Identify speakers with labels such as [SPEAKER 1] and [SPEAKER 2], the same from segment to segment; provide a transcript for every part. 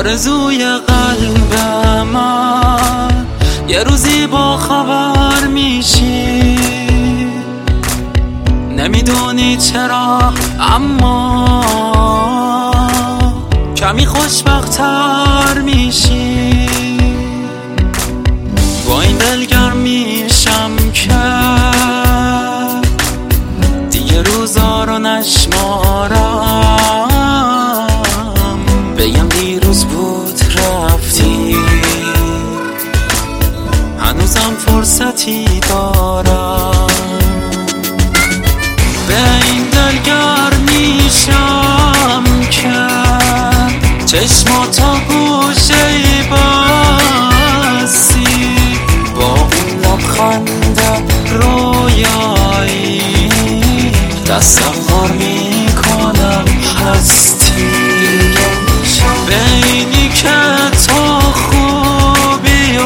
[SPEAKER 1] آرزوی قلب من یه روزی با خبر میشی، نمیدونی چرا اما کمی خوشبخت‌تر میشی. با این دلگرم میشم که دیگه روزا رو نشمارم، بگم دیروز بود رفتی، هنوزم فرصتی دارم. به این دلگرم میشم که چشماتا گوشه بستی، با اون لبخند رویایی تصور میکنم هستی. به اینی که تو خوبی و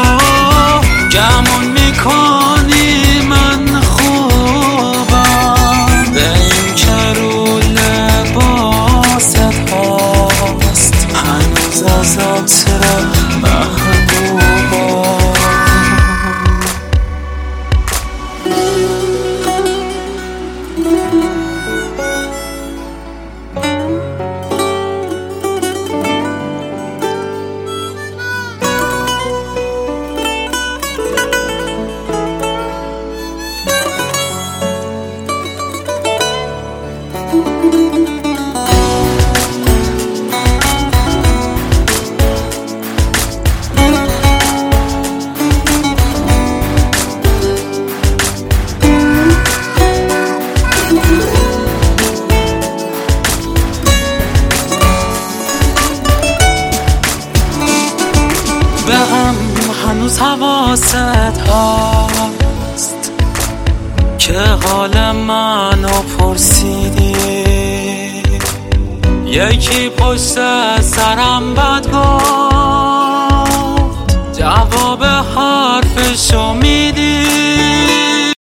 [SPEAKER 1] گمون میکنی من خوبم، به این که رو لباست هست هنوز از عطر محبوبم. به هم هنوز حواست هست که حال منو پرسیدی، یکی پشت سرم بد گفت جواب حرفشو میدی.